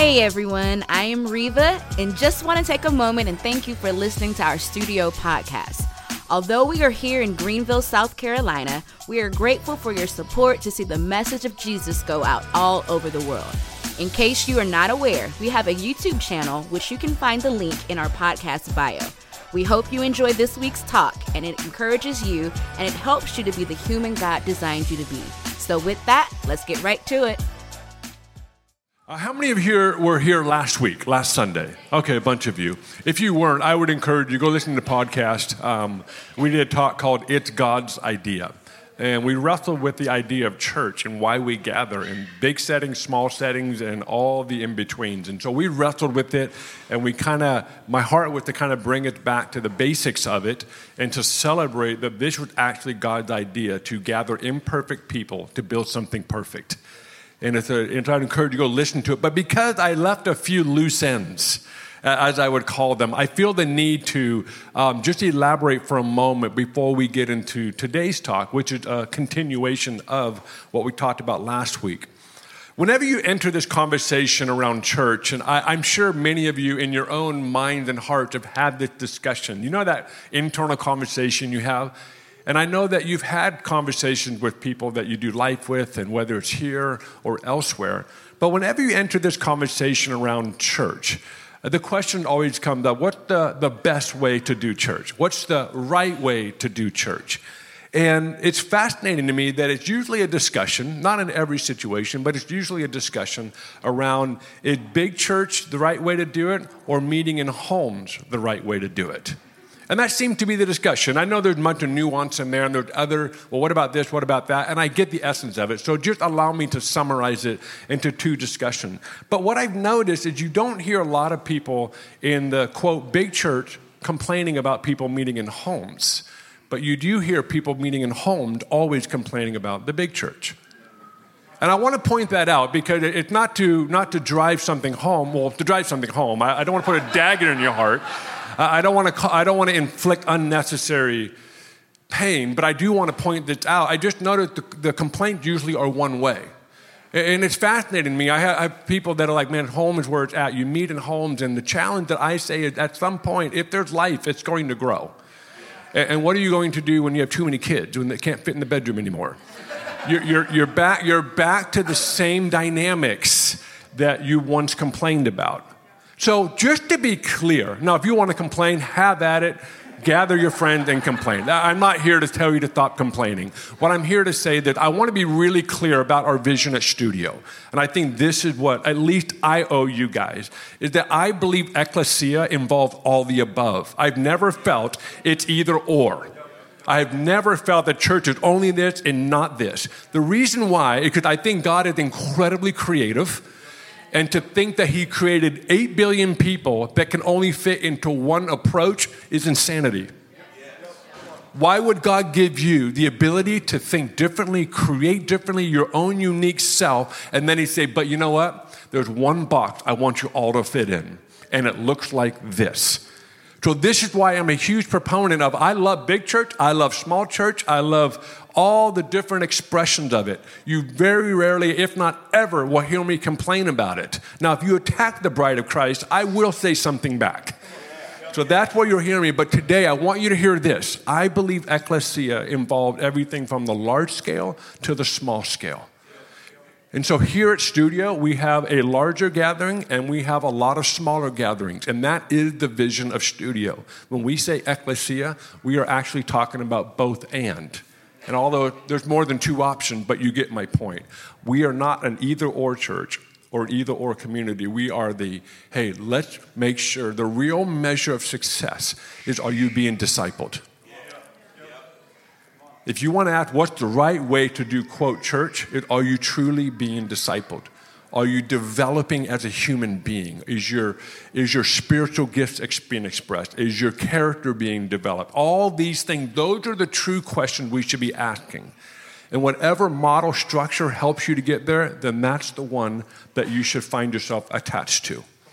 Hey everyone, I am Reva and just want to take a moment and thank you for listening to our studio podcast. Although we are here in Greenville, South Carolina, we are grateful for your support to see the message of Jesus go out all over the world. In case you are not aware, we have a YouTube channel which you can find the link in our podcast bio. We hope you enjoy this week's talk and it encourages you and it helps you to be the human God designed you to be. So with that, let's get right to it. How many of you were here last Sunday? Okay, a bunch of you. If you weren't, I would encourage you, go listen to the podcast. We did a talk called It's God's Idea. And we wrestled with the idea of church and why we gather in big settings, small settings, and all the in-betweens. And so we wrestled with it, and my heart was to kind of bring it back to the basics of it and to celebrate that this was actually God's idea, to gather imperfect people to build something perfect. And I'd encourage you to go listen to it. But because I left a few loose ends, as I would call them, I feel the need to just elaborate for a moment before we get into today's talk, which is a continuation of what we talked about last week. Whenever you enter this conversation around church, and I'm sure many of you in your own mind and heart have had this discussion. You know that internal conversation you have? And I know that you've had conversations with people that you do life with, and whether it's here or elsewhere. But whenever you enter this conversation around church, the question always comes up, what's the best way to do church? What's the right way to do church? And it's fascinating to me that it's usually a discussion, not in every situation, but it's usually a discussion around, is big church the right way to do it, or meeting in homes the right way to do it? And that seemed to be the discussion. I know there's a bunch of nuance in there, and there's well, what about this, what about that? And I get the essence of it. So just allow me to summarize it into two discussions. But what I've noticed is you don't hear a lot of people in the, quote, big church complaining about people meeting in homes. But you do hear people meeting in homes always complaining about the big church. And I want to point that out because it's not to drive something home. Well, to drive something home, I don't want to put a dagger in your heart. I don't want to inflict unnecessary pain, but I do want to point this out. I just noticed the complaints usually are one way. And it's fascinating to me. I have people that are like, man, home is where it's at. You meet in homes, and the challenge that I say is at some point, if there's life, it's going to grow. And what are you going to do when you have too many kids, when they can't fit in the bedroom anymore? You're back to the same dynamics that you once complained about. So just to be clear, now if you want to complain, have at it, gather your friends and complain. I'm not here to tell you to stop complaining. What I'm here to say that I want to be really clear about our vision at Studio. And I think this is what at least I owe you guys, is that I believe Ecclesia involves all the above. I've never felt it's either or. I've never felt that church is only this and not this. The reason why is because I think God is incredibly creative. And to think that he created 8 billion people that can only fit into one approach is insanity. Why would God give you the ability to think differently, create differently, your own unique self, and then he'd say, but you know what? There's one box I want you all to fit in, and it looks like this. So this is why I'm a huge proponent of, I love big church, I love small church, I love all the different expressions of it. You very rarely, if not ever, will hear me complain about it. Now, if you attack the bride of Christ, I will say something back. So that's what you're hearing me. But today, I want you to hear this. I believe Ecclesia involved everything from the large scale to the small scale. And so here at Studio, we have a larger gathering and we have a lot of smaller gatherings. And that is the vision of Studio. When we say Ecclesia, we are actually talking about both and. And although there's more than two options, but you get my point. We are not an either-or church or either-or community. We are hey, let's make sure the real measure of success is, are you being discipled? If you want to ask what's the right way to do, quote, church, are you truly being discipled? Are you developing as a human being? Is your spiritual gifts being expressed? Is your character being developed? All these things, those are the true questions we should be asking. And whatever model structure helps you to get there, then that's the one that you should find yourself attached to.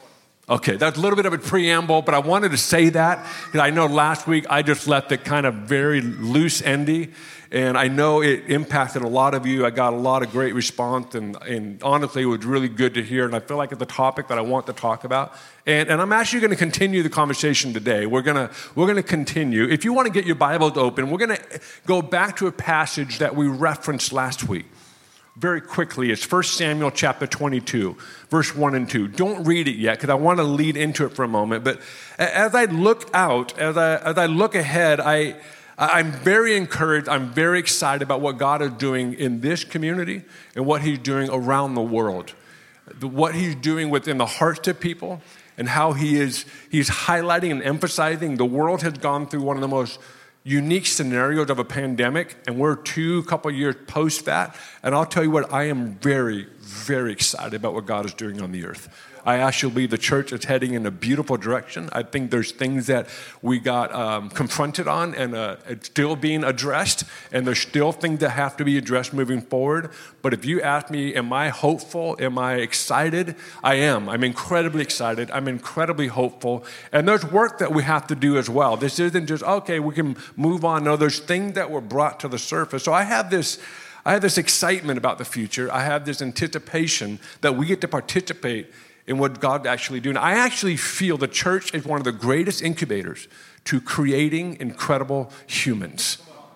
Okay, that's a little bit of a preamble, but I wanted to say that because I know last week I just left it kind of very loose-endy, and I know it impacted a lot of you. I got a lot of great response, and honestly, it was really good to hear, and I feel like it's a topic that I want to talk about. And I'm actually going to continue the conversation today. We're going to continue. If you want to get your Bibles open, we're going to go back to a passage that we referenced last week. Very quickly, it's 1 Samuel chapter 22, verse 1 and 2. Don't read it yet because I want to lead into it for a moment. But as I look out, as I look ahead, I'm very encouraged. I'm very excited about what God is doing in this community and what he's doing around the world. What he's doing within the hearts of people and how he's highlighting and emphasizing. The world has gone through one of the most unique scenarios of a pandemic, and we're couple years post that. And I'll tell you what, I am very, very excited about what God is doing on the earth. I actually believe the church is heading in a beautiful direction. I think there's things that we got confronted on and it's still being addressed, and there's still things that have to be addressed moving forward. But if you ask me, am I hopeful? Am I excited? I am. I'm incredibly excited. I'm incredibly hopeful. And there's work that we have to do as well. This isn't just, okay, we can move on. No, there's things that were brought to the surface. So I have this excitement about the future. I have this anticipation that we get to participate in what God's actually doing. I actually feel the church is one of the greatest incubators to creating incredible humans.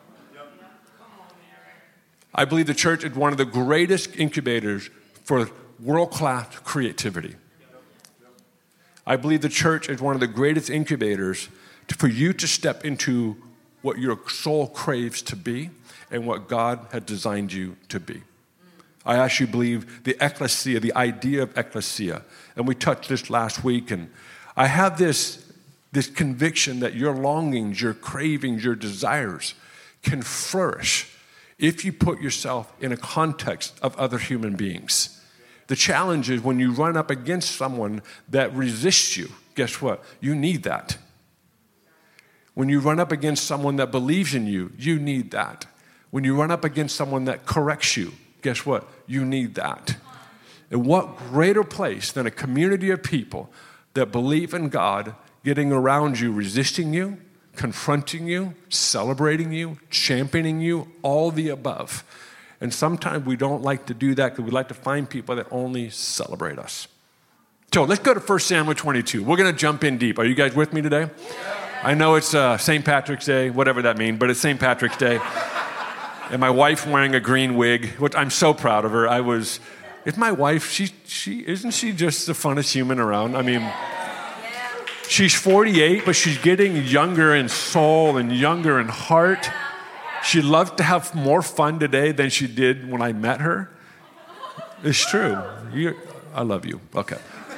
I believe the church is one of the greatest incubators for world-class creativity. I believe the church is one of the greatest incubators for you to step into what your soul craves to be and what God has designed you to be. I actually believe the ecclesia, the idea of ecclesia, and we touched this last week, and I have this conviction that your longings, your cravings, your desires can flourish if you put yourself in a context of other human beings. The challenge is when you run up against someone that resists you, guess what? You need that. When you run up against someone that believes in you, you need that. When you run up against someone that corrects you, guess what? You need that. And what greater place than a community of people that believe in God getting around you, resisting you, confronting you, celebrating you, championing you, all the above. And sometimes we don't like to do that because we like to find people that only celebrate us. So let's go to 1 Samuel 22. We're going to jump in deep. Are you guys with me today? I know it's St. Patrick's Day, whatever that means, but it's St. Patrick's Day. And my wife wearing a green wig, which I'm so proud of her. It's my wife, isn't she just the funnest human around? I mean, she's 48, but she's getting younger in soul and younger in heart. She loves to have more fun today than she did when I met her. It's true. I love you. Okay.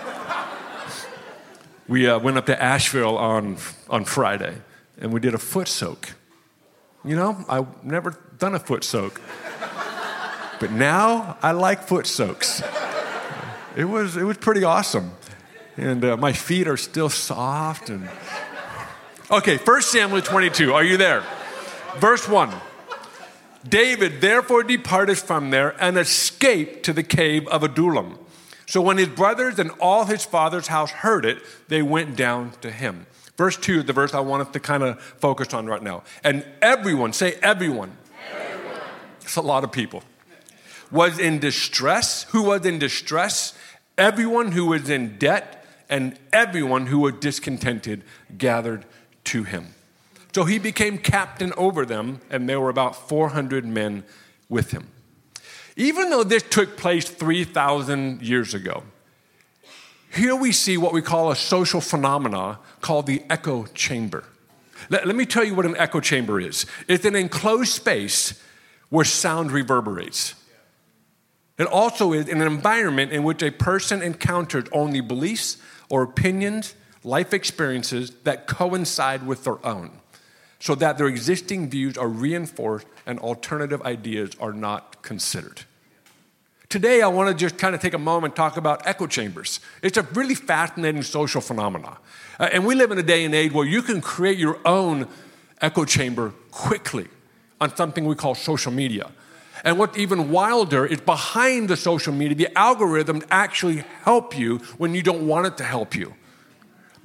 We went up to Asheville on Friday, and we did a foot soak. You know, I've never done a foot soak. But now I like foot soaks. It was pretty awesome. And my feet are still soft. Okay, 1 Samuel 22. Are you there? Verse 1. David therefore departed from there and escaped to the cave of Adullam. So when his brothers and all his father's house heard it, they went down to him. Verse 2 is the verse I want us to kind of focus on right now. And everyone, say everyone. Everyone. It's a lot of people. Was in distress. Who was in distress? Everyone who was in debt and everyone who was discontented gathered to him. So he became captain over them, and there were about 400 men with him. Even though this took place 3,000 years ago, here we see what we call a social phenomena called the echo chamber. Let me tell you what an echo chamber is. It's an enclosed space where sound reverberates. It also is an environment in which a person encounters only beliefs or opinions, life experiences that coincide with their own, so that their existing views are reinforced and alternative ideas are not considered. Today, I want to just kind of take a moment and talk about echo chambers. It's a really fascinating social phenomenon. And we live in a day and age where you can create your own echo chamber quickly on something we call social media. And what's even wilder is behind the social media, the algorithm actually help you when you don't want it to help you.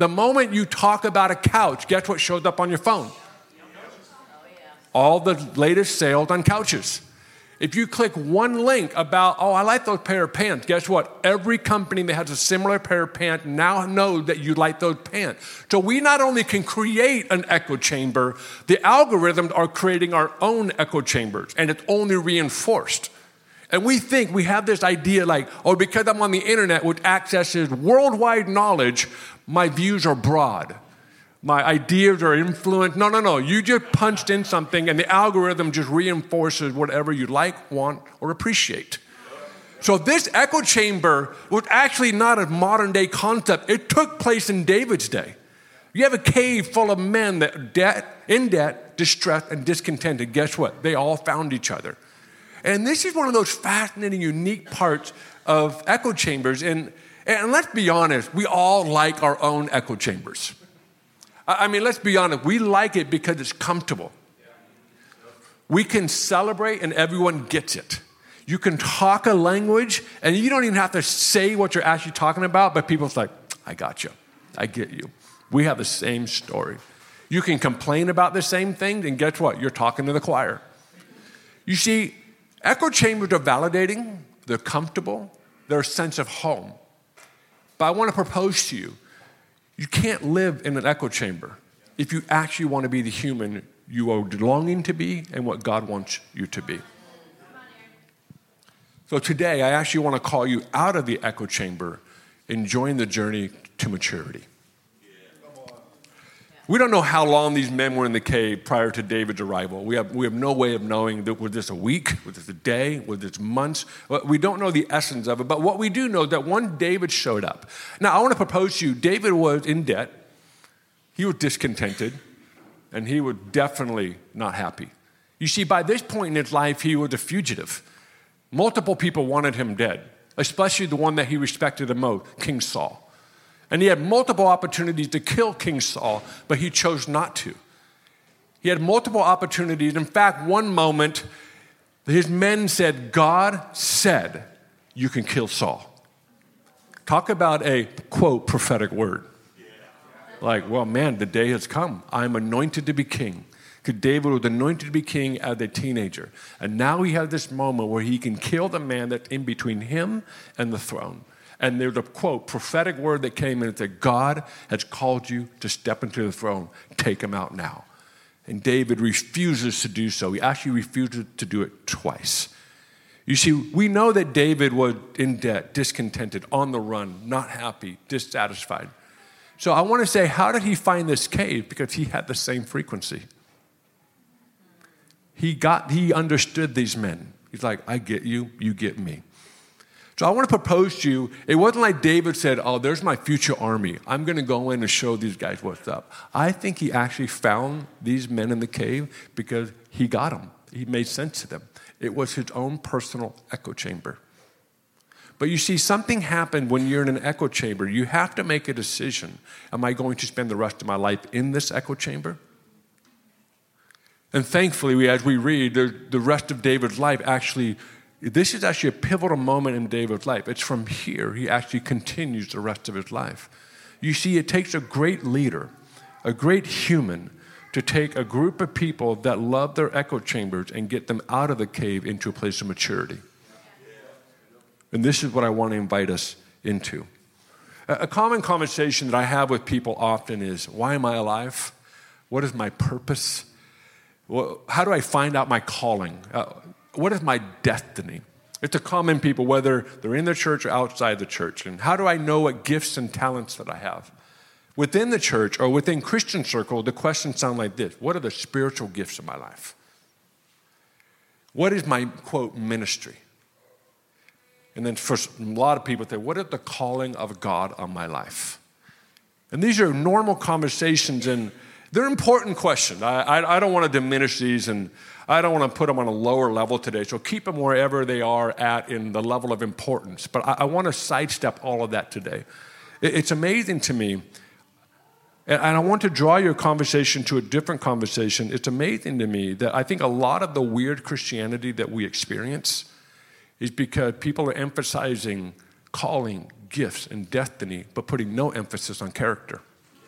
The moment you talk about a couch, guess what shows up on your phone? All the latest sales on couches. If you click one link about, oh, I like those pair of pants, guess what? Every company that has a similar pair of pants now knows that you like those pants. So we not only can create an echo chamber, the algorithms are creating our own echo chambers, and it's only reinforced. And we think we have this idea like, oh, because I'm on the internet, which accesses worldwide knowledge, my views are broad. My ideas are influenced. No. You just punched in something and the algorithm just reinforces whatever you like, want, or appreciate. So this echo chamber was actually not a modern day concept. It took place in David's day. You have a cave full of men that in debt, distressed, and discontented. Guess what? They all found each other. And this is one of those fascinating, unique parts of echo chambers. And let's be honest, we all like our own echo chambers. I mean, let's be honest. We like it because it's comfortable. We can celebrate and everyone gets it. You can talk a language and you don't even have to say what you're actually talking about, but people's like, I got you. I get you. We have the same story. You can complain about the same thing, and guess what? You're talking to the choir. You see, echo chambers are validating. They're comfortable. They're a sense of home. But I want to propose to you, you can't live in an echo chamber if you actually want to be the human you are longing to be and what God wants you to be. So today, I actually want to call you out of the echo chamber and join the journey to maturity. We don't know how long these men were in the cave prior to David's arrival. We have no way of knowing that was this a week, was this a day, was this months. We don't know the essence of it, but what we do know is that one David showed up. Now, I want to propose to you, David was in debt, he was discontented, and he was definitely not happy. You see, by this point in his life, he was a fugitive. Multiple people wanted him dead, especially the one that he respected the most, King Saul. And he had multiple opportunities to kill King Saul, but he chose not to. He had multiple opportunities. In fact, one moment, his men said, God said, you can kill Saul. Talk about a, quote, prophetic word. Like, well, man, the day has come. I'm anointed to be king. Because David was anointed to be king as a teenager. And now he has this moment where he can kill the man that's in between him and the throne. And there's a, quote, prophetic word that came in and said, God has called you to step into the throne. Take him out now. And David refuses to do so. He actually refuses to do it twice. You see, we know that David was in debt, discontented, on the run, not happy, dissatisfied. So I want to say, how did he find this cave? Because he had the same frequency. He understood these men. He's like, I get you, you get me. So I want to propose to you, it wasn't like David said, oh, there's my future army. I'm going to go in and show these guys what's up. I think he actually found these men in the cave because he got them. He made sense to them. It was his own personal echo chamber. But you see, something happened when you're in an echo chamber. You have to make a decision. Am I going to spend the rest of my life in this echo chamber? And thankfully, as we read, the rest of David's life this is actually a pivotal moment in David's life. It's from here he actually continues the rest of his life. You see, it takes a great leader, a great human, to take a group of people that love their echo chambers and get them out of the cave into a place of maturity. And this is what I want to invite us into. A common conversation that I have with people often is, why am I alive? What is my purpose? How do I find out my calling? What is my destiny? It's a common people, whether they're in the church or outside the church. And how do I know what gifts and talents that I have? Within the church or within Christian circle, the questions sound like this. What are the spiritual gifts of my life? What is my, quote, ministry? And then for a lot of people, what is the calling of God on my life? And these are normal conversations, and they're important questions. I don't want to diminish these, and I don't want to put them on a lower level today. So keep them wherever they are at in the level of importance. But I want to sidestep all of that today. It's amazing to me, and I want to draw your conversation to a different conversation. It's amazing to me that I think a lot of the weird Christianity that we experience is because people are emphasizing calling, gifts, and destiny, but putting no emphasis on character.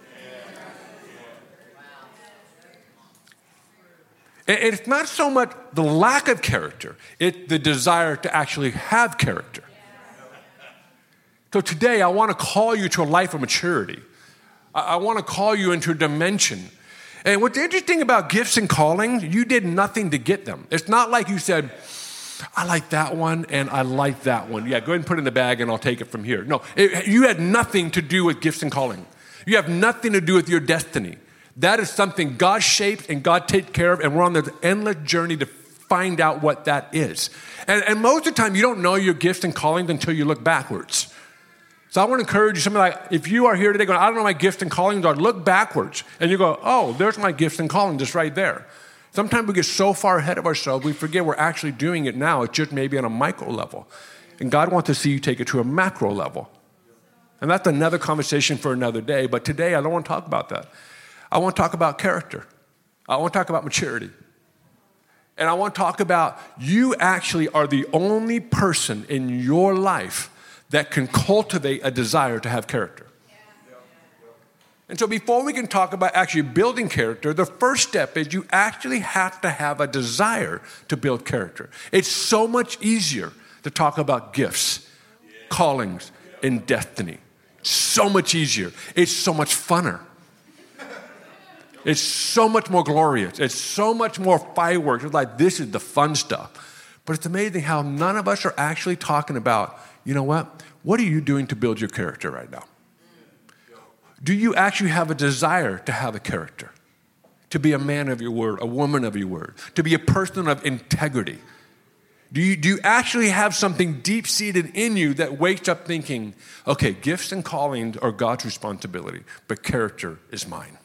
And it's not so much the lack of character, it's the desire to actually have character. So today, I want to call you to a life of maturity. I want to call you into a dimension. And what's interesting about gifts and callings, you did nothing to get them. It's not like you said, I like that one and I like that one. Yeah, go ahead and put it in the bag and I'll take it from here. No, you had nothing to do with gifts and calling. You have nothing to do with your destiny. That is something God shaped and God takes care of, and we're on this endless journey to find out what that is. And most of the time, you don't know your gifts and callings until you look backwards. So I want to encourage you, something like, if you are here today going, I don't know my gifts and callings are, look backwards. And you go, oh, there's my gifts and callings just right there. Sometimes we get so far ahead of ourselves, we forget we're actually doing it now. It's just maybe on a micro level. And God wants to see you take it to a macro level. And that's another conversation for another day. But today, I don't want to talk about that. I want to talk about character. I want to talk about maturity. And I want to talk about you actually are the only person in your life that can cultivate a desire to have character. And so before we can talk about actually building character, the first step is you actually have to have a desire to build character. It's so much easier to talk about gifts, callings, and destiny. So much easier. It's so much funner. It's so much more glorious. It's so much more fireworks. It's like, this is the fun stuff. But it's amazing how none of us are actually talking about, you know what? What are you doing to build your character right now? Do you actually have a desire to have a character? To be a man of your word, a woman of your word, to be a person of integrity? Do you actually have something deep-seated in you that wakes up thinking, okay, gifts and callings are God's responsibility, but character is mine?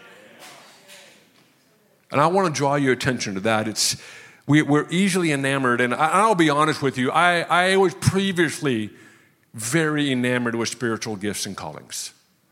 And I want to draw your attention to that. We're easily enamored, and I'll be honest with you, I was previously very enamored with spiritual gifts and callings.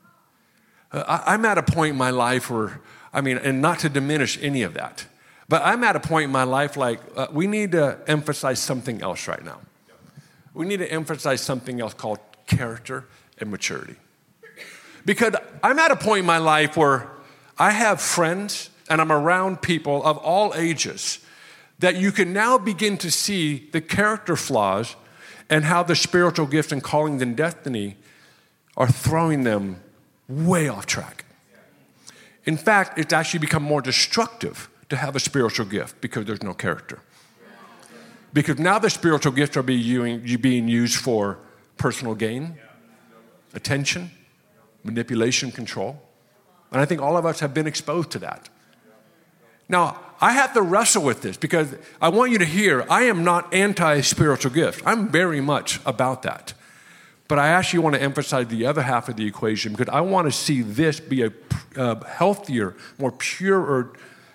I'm at a point in my life where, and not to diminish any of that, but I'm at a point in my life like we need to emphasize something else right now. We need to emphasize something else called character and maturity. Because I'm at a point in my life where I have friends and I'm around people of all ages that you can now begin to see the character flaws and how the spiritual gifts and callings and destiny are throwing them way off track. In fact, it's actually become more destructive to have a spiritual gift because there's no character. Because now the spiritual gifts are being used for personal gain, attention, manipulation, control. And I think all of us have been exposed to that. Now, I have to wrestle with this because I want you to hear, I am not anti-spiritual gifts. I'm very much about that. But I actually want to emphasize the other half of the equation because I want to see this be a healthier, more pure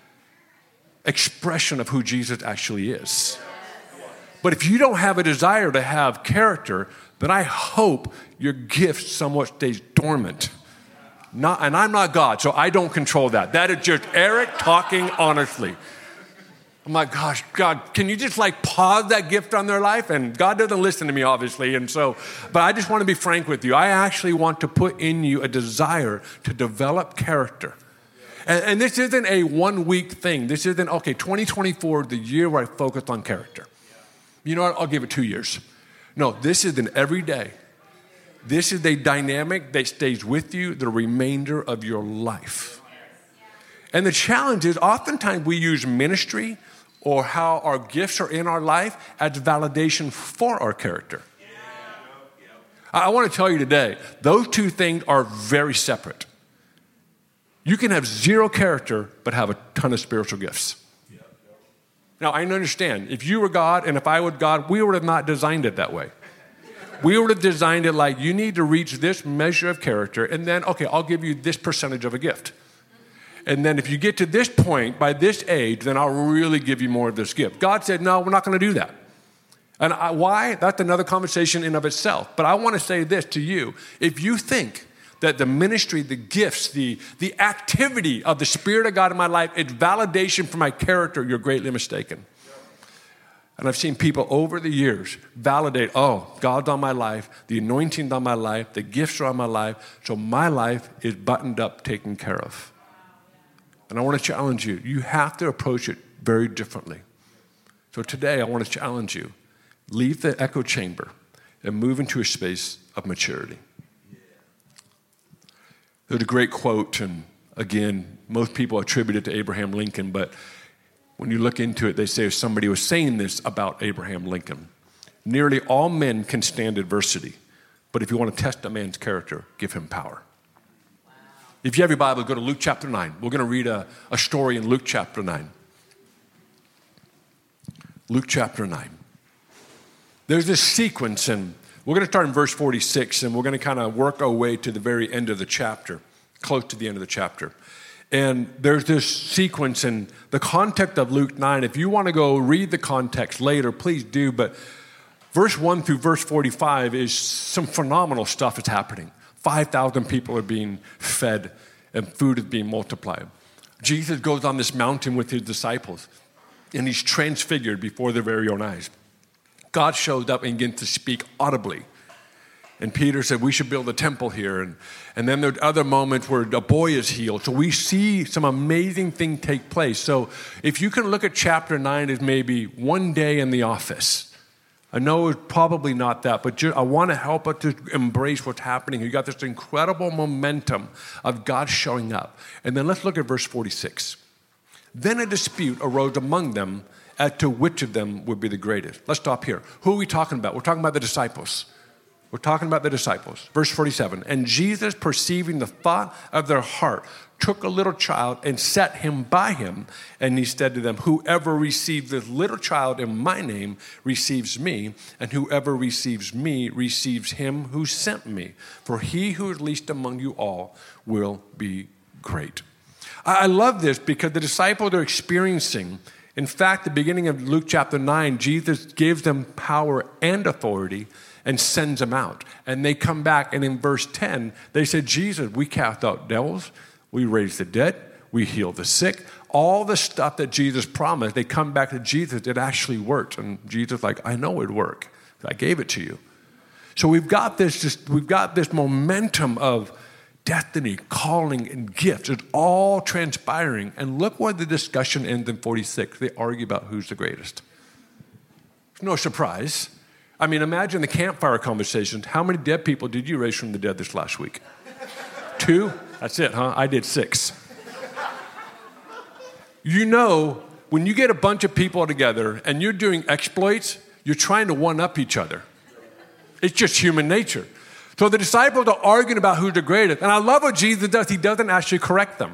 expression of who Jesus actually is. But if you don't have a desire to have character, then I hope your gift somewhat stays dormant. And I'm not God, so I don't control that. That is just Eric talking honestly. I'm like, gosh, God, can you just pause that gift on their life? And God doesn't listen to me, obviously. But I just want to be frank with you. I actually want to put in you a desire to develop character. And this isn't a 1 week thing. This isn't, 2024, the year where I focused on character. You know what? I'll give it 2 years. No, this is an everyday. This is a dynamic that stays with you the remainder of your life. And the challenge is oftentimes we use ministry or how our gifts are in our life as validation for our character. I want to tell you today, those two things are very separate. You can have zero character but have a ton of spiritual gifts. Now, I understand, if you were God and if I were God, we would have not designed it that way. We would have designed it like you need to reach this measure of character and then, I'll give you this percentage of a gift. And then if you get to this point, by this age, then I'll really give you more of this gift. God said, no, we're not going to do that. And why? That's another conversation in of itself. But I want to say this to you. If you think that the ministry, the gifts, the activity of the Spirit of God in my life is validation for my character, you're greatly mistaken. And I've seen people over the years validate, God's on my life, the anointing's on my life, the gifts are on my life, so my life is buttoned up, taken care of. And I want to challenge you. You have to approach it very differently. So today I want to challenge you. Leave the echo chamber and move into a space of maturity. There's a great quote, and again, most people attribute it to Abraham Lincoln, but when you look into it, they say somebody was saying this about Abraham Lincoln. Nearly all men can stand adversity, but if you want to test a man's character, give him power. Wow. If you have your Bible, go to Luke chapter 9. We're going to read a story in Luke chapter 9. Luke chapter 9. There's this sequence, and we're going to start in verse 46, and we're going to kind of work our way to the very end of the chapter, close to the end of the chapter. And there's this sequence in the context of Luke 9. If you want to go read the context later, please do, but verse 1 through verse 45 is some phenomenal stuff that's happening. 5,000 people are being fed, and food is being multiplied. Jesus goes on this mountain with his disciples, and he's transfigured before their very own eyes. God shows up and begins to speak audibly. And Peter said, we should build a temple here. And then there are other moments where a boy is healed. So we see some amazing things take place. So if you can look at chapter 9 as maybe one day in the office, I know it's probably not that, but I want to help us to embrace what's happening. You got this incredible momentum of God showing up. And then let's look at verse 46. Then a dispute arose among them as to which of them would be the greatest. Let's stop here. Who are we talking about? We're talking about the disciples. We're talking about the disciples. Verse 47, and Jesus, perceiving the thought of their heart, took a little child and set him by him. And he said to them, whoever receives this little child in my name receives me, and whoever receives me receives him who sent me. For he who is least among you all will be great. I love this because the disciples are experiencing, in fact, the beginning of Luke chapter 9, Jesus gives them power and authority and sends them out. And they come back, and in verse 10, they said, Jesus, we cast out devils, we raised the dead, we healed the sick. All the stuff that Jesus promised, they come back to Jesus, it actually worked. And Jesus is like, I know it would work. I gave it to you. So we've got this momentum of destiny, calling, and gifts. It's all transpiring. And look where the discussion ends in 46. They argue about who's the greatest. It's no surprise. I mean, imagine the campfire conversations. How many dead people did you raise from the dead this last week? 2? That's it, huh? I did 6. You know, when you get a bunch of people together and you're doing exploits, you're trying to one-up each other. It's just human nature. So the disciples are arguing about who's the greatest. And I love what Jesus does. He doesn't actually correct them.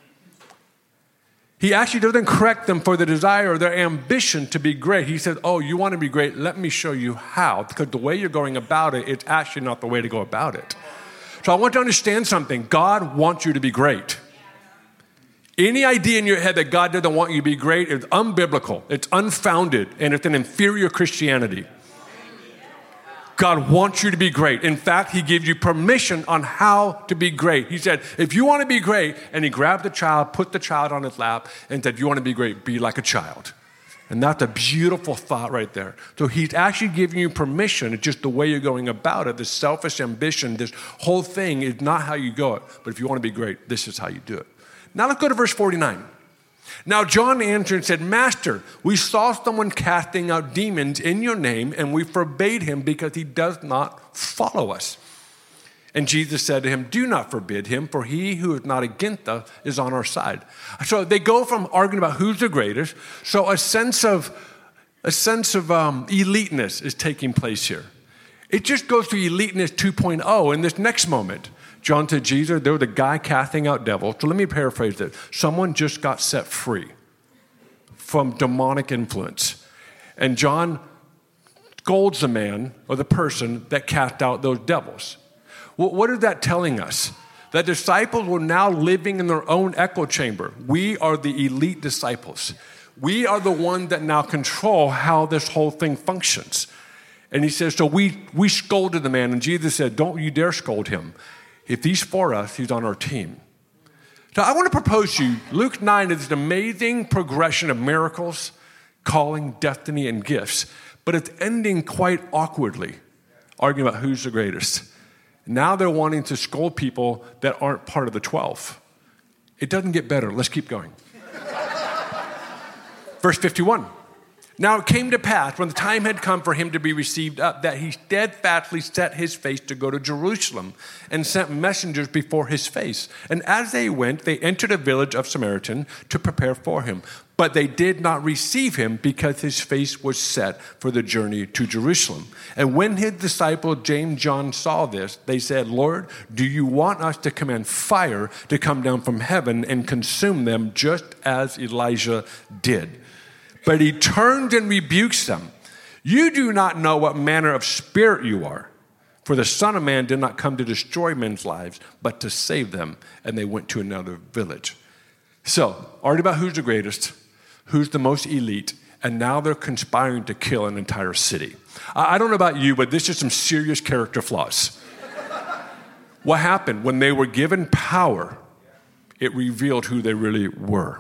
He actually doesn't correct them for the desire or their ambition to be great. He says, oh, you want to be great? Let me show you how. Because the way you're going about it, it's actually not the way to go about it. So I want you to understand something. God wants you to be great. Any idea in your head that God doesn't want you to be great is unbiblical. It's unfounded, and it's an inferior Christianity. God wants you to be great. In fact, he gives you permission on how to be great. He said, if you want to be great, and he grabbed the child, put the child on his lap, and said, if you want to be great, be like a child. And that's a beautiful thought right there. So he's actually giving you permission. It's just the way you're going about it. This selfish ambition, this whole thing is not how you go it. But if you want to be great, this is how you do it. Now let's go to verse 49. Now John answered and said, Master, we saw someone casting out demons in your name, and we forbade him because he does not follow us. And Jesus said to him, do not forbid him, for he who is not against us is on our side. So they go from arguing about who's the greatest. So a sense of eliteness is taking place here. It just goes to eliteness 2.0 in this next moment. John said, Jesus, there was a guy casting out devils. So let me paraphrase this. Someone just got set free from demonic influence. And John scolds the man or the person that cast out those devils. Well, what is that telling us? That disciples were now living in their own echo chamber. We are the elite disciples. We are the ones that now control how this whole thing functions. And he says, so we scolded the man. And Jesus said, don't you dare scold him. If he's for us, he's on our team. So I want to propose to you, Luke 9 is an amazing progression of miracles, calling, destiny, and gifts. But it's ending quite awkwardly, arguing about who's the greatest. Now they're wanting to scold people that aren't part of the 12. It doesn't get better. Let's keep going. Verse 51. Now it came to pass, when the time had come for him to be received up, that he steadfastly set his face to go to Jerusalem and sent messengers before his face. And as they went, they entered a village of Samaritan to prepare for him. But they did not receive him because his face was set for the journey to Jerusalem. And when his disciples James, John saw this, they said, Lord, do you want us to command fire to come down from heaven and consume them just as Elijah did? But he turns and rebukes them. You do not know what manner of spirit you are. For the Son of Man did not come to destroy men's lives, but to save them. And they went to another village. So, already about who's the greatest, who's the most elite, and now they're conspiring to kill an entire city. I don't know about you, but this is some serious character flaws. What happened? When they were given power, it revealed who they really were.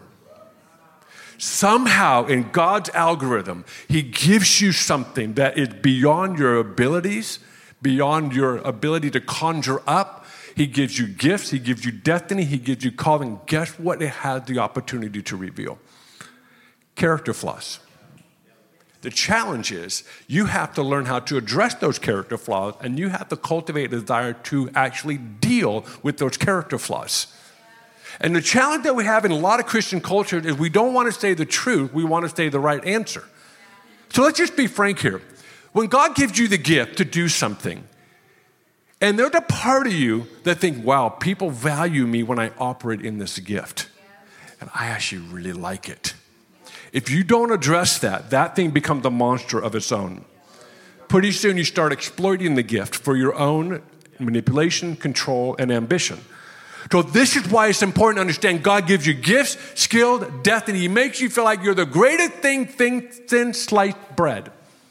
Somehow in God's algorithm, he gives you something that is beyond your abilities, beyond your ability to conjure up. He gives you gifts, he gives you destiny, he gives you calling. Guess what it has the opportunity to reveal? Character flaws. The challenge is you have to learn how to address those character flaws, and you have to cultivate a desire to actually deal with those character flaws. And the challenge that we have in a lot of Christian cultures is we don't want to say the truth, we want to say the right answer. So let's just be frank here. When God gives you the gift to do something, and there's a part of you that think, wow, people value me when I operate in this gift. And I actually really like it. If you don't address that, that thing becomes a monster of its own. Pretty soon you start exploiting the gift for your own manipulation, control, and ambition. So this is why it's important to understand God gives you gifts, skill, destiny. He makes you feel like you're the greatest thing since sliced bread.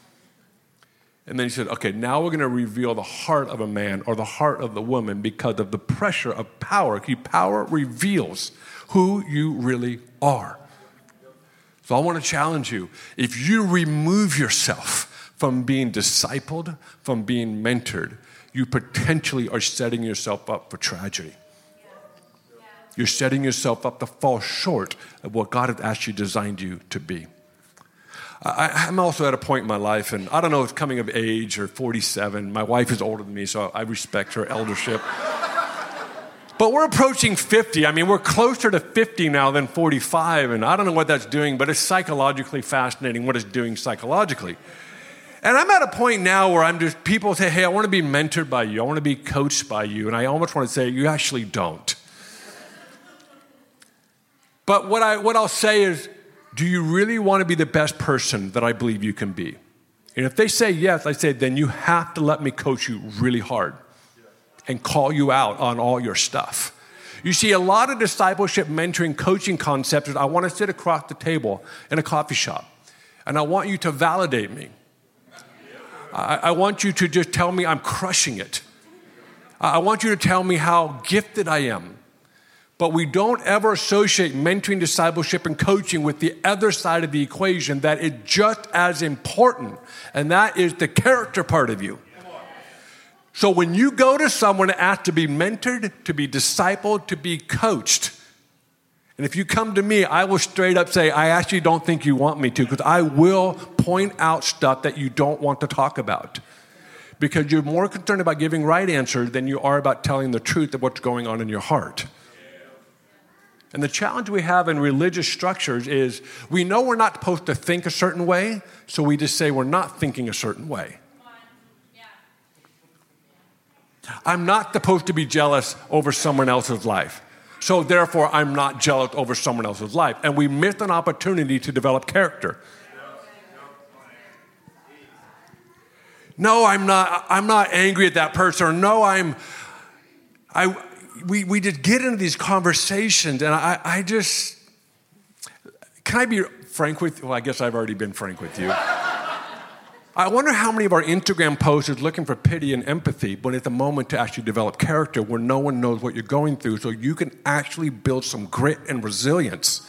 And then he said, okay, now we're going to reveal the heart of a man or the heart of the woman because of the pressure of power. Power reveals who you really are. So I want to challenge you. If you remove yourself from being discipled, from being mentored, you potentially are setting yourself up for tragedy. You're setting yourself up to fall short of what God has actually designed you to be. I'm also at a point in my life, and I don't know if it's coming of age or 47. My wife is older than me, so I respect her eldership. But we're approaching 50. I mean, we're closer to 50 now than 45, and I don't know what that's doing, but it's psychologically fascinating what it's doing psychologically. And I'm at a point now where people say, hey, I want to be mentored by you. I want to be coached by you. And I almost want to say, you actually don't. But what I'll say is, do you really want to be the best person that I believe you can be? And if they say yes, I say, then you have to let me coach you really hard and call you out on all your stuff. You see, a lot of discipleship, mentoring, coaching concepts is I want to sit across the table in a coffee shop, and I want you to validate me. I want you to just tell me I'm crushing it. I want you to tell me how gifted I am. But we don't ever associate mentoring, discipleship, and coaching with the other side of the equation that is just as important, and that is the character part of you. So when you go to someone to ask to be mentored, to be discipled, to be coached, and if you come to me, I will straight up say, I actually don't think you want me to, because I will point out stuff that you don't want to talk about. Because you're more concerned about giving right answers than you are about telling the truth of what's going on in your heart. And the challenge we have in religious structures is we know we're not supposed to think a certain way, so we just say we're not thinking a certain way. I'm not supposed to be jealous over someone else's life, so therefore I'm not jealous over someone else's life. And we miss an opportunity to develop character. No, I'm not angry at that person. Or no, we just get into these conversations, and I just, can I be frank with you? Well, I guess I've already been frank with you. I wonder how many of our Instagram posts is looking for pity and empathy, but it's a moment to actually develop character where no one knows what you're going through, so you can actually build some grit and resilience.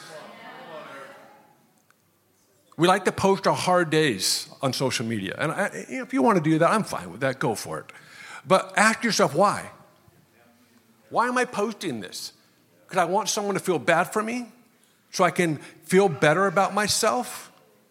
We like to post our hard days on social media, and if you want to do that, I'm fine with that. Go for it. But ask yourself why. Why am I posting this? Because I want someone to feel bad for me? so I can feel better about myself?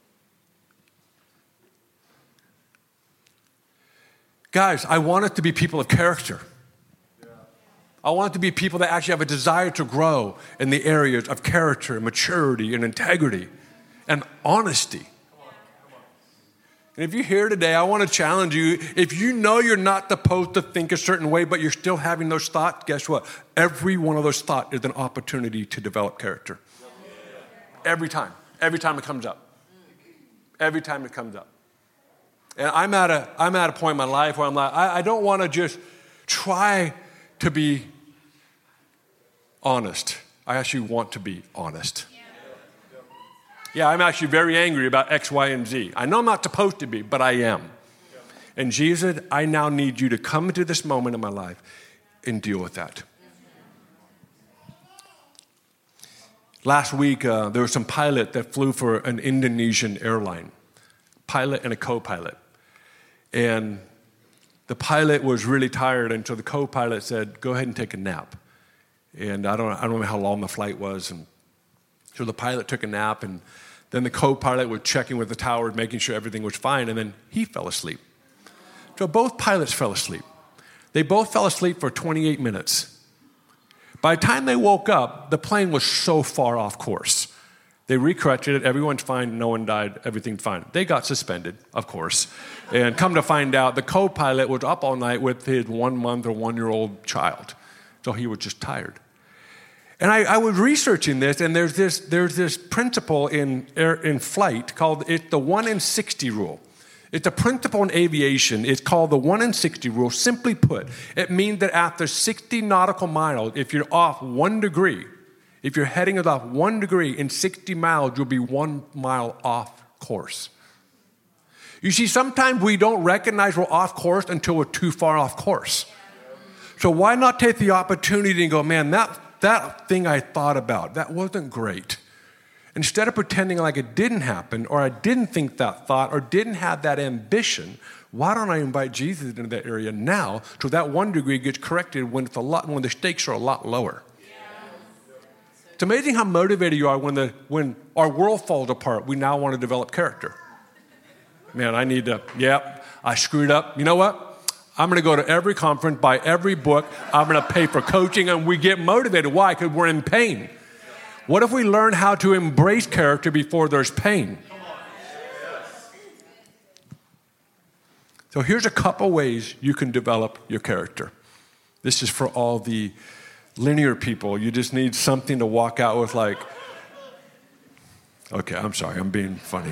Guys, I want it to be people of character. I want it to be people that actually have a desire to grow in the areas of character, maturity, and integrity, and honesty. And if you're here today, I want to challenge you. If you know you're not supposed to think a certain way, but you're still having those thoughts, guess what? Every one of those thoughts is an opportunity to develop character. Every time. Every time it comes up. Every time it comes up. And I'm at a point in my life where I'm like, I don't want to just try to be honest. I actually want to be honest. Yeah, I'm actually very angry about X, Y, and Z. I know I'm not supposed to be, but I am. And Jesus, I now need you to come into this moment in my life and deal with that. Last week, there was some pilot that flew for an Indonesian airline, pilot and a co-pilot. And the pilot was really tired, and so the co-pilot said, go ahead and take a nap. And I don't know how long the flight was. And so the pilot took a nap, and then the co-pilot was checking with the tower, making sure everything was fine, and then he fell asleep. So both pilots fell asleep. They both fell asleep for 28 minutes. By the time they woke up, the plane was so far off course. They recorrected it. Everyone's fine. No one died. Everything's fine. They got suspended, of course. And come to find out, the co-pilot was up all night with his 1 month or 1 year old child. So he was just tired. And I was researching this, and there's this principle in flight called the 1 in 60 rule. It's a principle in aviation. It's called the 1 in 60 rule. Simply put, it means that after 60 nautical miles, if you're off 1 degree, if you're heading off 1 degree in 60 miles, you'll be 1 mile off course. You see, sometimes we don't recognize we're off course until we're too far off course. So why not take the opportunity and go, man, that thing I thought about, that wasn't great. Instead of pretending like it didn't happen, or I didn't think that thought, or didn't have that ambition, why don't I invite Jesus into that area now so that 1 degree gets corrected when the stakes are a lot lower? It's amazing how motivated you are when our world falls apart. We now want to develop character. Man, I screwed up. You know what? I'm going to go to every conference, buy every book. I'm going to pay for coaching, and we get motivated. Why? Because we're in pain. What if we learn how to embrace character before there's pain? So here's a couple ways you can develop your character. This is for all the linear people. You just need something to walk out with like, okay, I'm sorry, I'm being funny.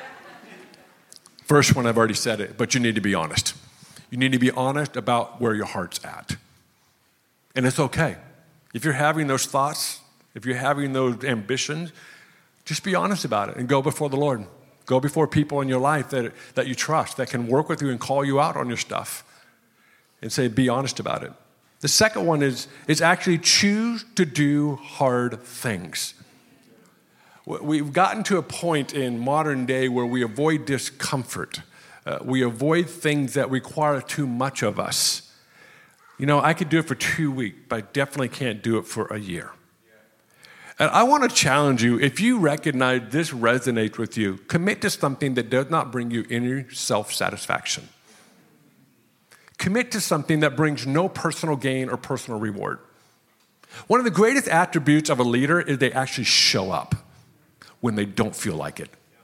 First one, I've already said it, but you need to be honest. You need to be honest about where your heart's at. And it's okay. If you're having those thoughts, if you're having those ambitions, just be honest about it and go before the Lord. Go before people in your life that you trust, that can work with you and call you out on your stuff. And say, be honest about it. The second one is actually choose to do hard things. We've gotten to a point in modern day where we avoid discomfort. We avoid things that require too much of us. You know, I could do it for 2 weeks, but I definitely can't do it for a year. And I want to challenge you, if you recognize this resonates with you, commit to something that does not bring you any self-satisfaction. Commit to something that brings no personal gain or personal reward. One of the greatest attributes of a leader is they actually show up when they don't feel like it.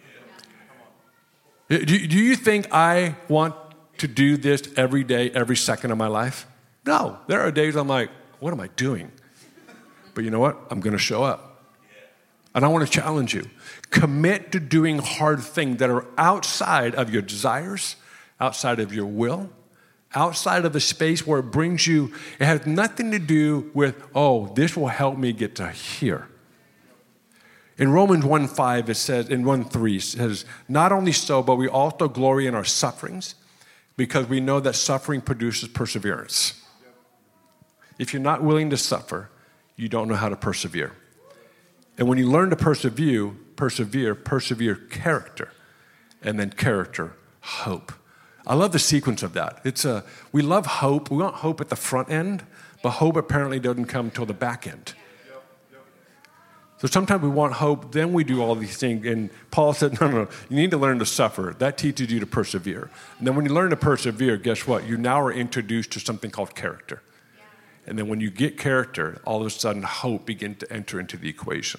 Do you think I want to do this every day, every second of my life? No. There are days I'm like, what am I doing? But you know what? I'm going to show up. And I want to challenge you. Commit to doing hard things that are outside of your desires, outside of your will, outside of the space where it brings you. It has nothing to do with, this will help me get to here. In Romans 1:5, it says, in 1:3, it says, not only so, but we also glory in our sufferings because we know that suffering produces perseverance. If you're not willing to suffer, you don't know how to persevere. And when you learn to persevere character, and then character, hope. I love the sequence of that. We love hope. We want hope at the front end, but hope apparently doesn't come till the back end. So sometimes we want hope, then we do all these things. And Paul said, no, you need to learn to suffer. That teaches you to persevere. And then when you learn to persevere, guess what? You now are introduced to something called character. And then when you get character, all of a sudden hope begins to enter into the equation.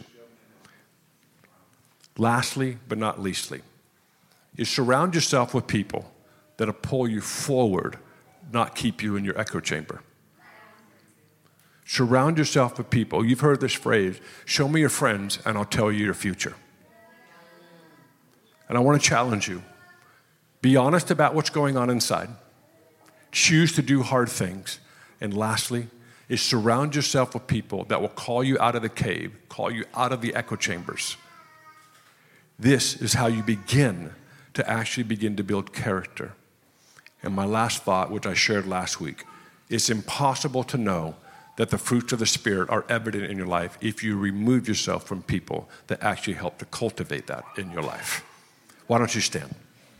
Lastly, but not leastly, is surround yourself with people that'll pull you forward, not keep you in your echo chamber. Surround yourself with people. You've heard this phrase, show me your friends and I'll tell you your future. And I want to challenge you. Be honest about what's going on inside. Choose to do hard things. And lastly, is surround yourself with people that will call you out of the cave, call you out of the echo chambers. This is how you begin to build character. And my last thought, which I shared last week, it's impossible to know that the fruits of the Spirit are evident in your life if you remove yourself from people that actually help to cultivate that in your life. Why don't you stand?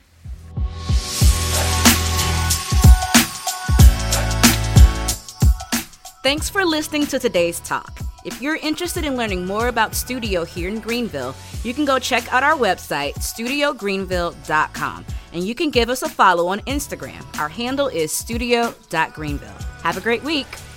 Thanks for listening to today's talk. If you're interested in learning more about Studio here in Greenville, you can go check out our website, studiogreenville.com, and you can give us a follow on Instagram. Our handle is studio.greenville. Have a great week.